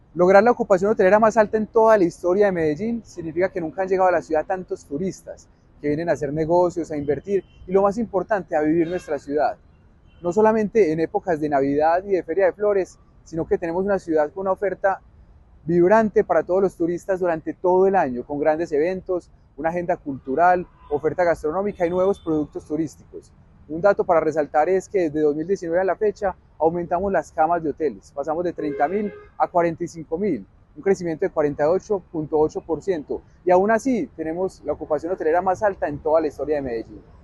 Lograr la ocupación hotelera más alta en toda la historia de Medellín significa que nunca han llegado a la ciudad tantos turistas que vienen a hacer negocios, a invertir y lo más importante, a vivir nuestra ciudad. No solamente en épocas de Navidad y de Feria de Flores, sino que tenemos una ciudad con una oferta vibrante para todos los turistas durante todo el año, con grandes eventos, una agenda cultural, oferta gastronómica y nuevos productos turísticos. Un dato para resaltar es que desde 2019 a la fecha aumentamos las camas de hoteles, pasamos de 30.000 a 45.000, un crecimiento de 48.8%, y aún así tenemos la ocupación hotelera más alta en toda la historia de Medellín.